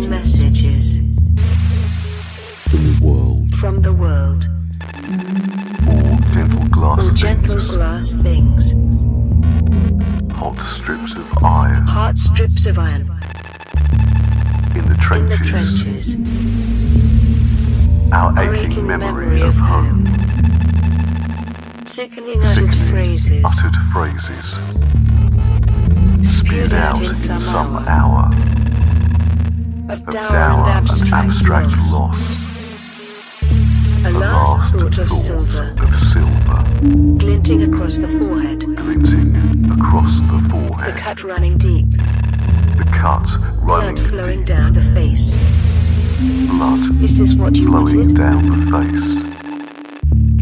Unseen messages from the world. All gentle glass All gentle things. glass things. Hot strips of iron. Hot strips of iron. In the trenches. Our aching memory of home. Sickening uttered phrases. Spewed out in some hour Of of dour and abstract loss. A last thought of silver, glinting across the forehead. Glinting across the The forehead. cut running deep. The cut running Blood flowing deep. down the face. Blood Is this what you flowing wanted? down the face.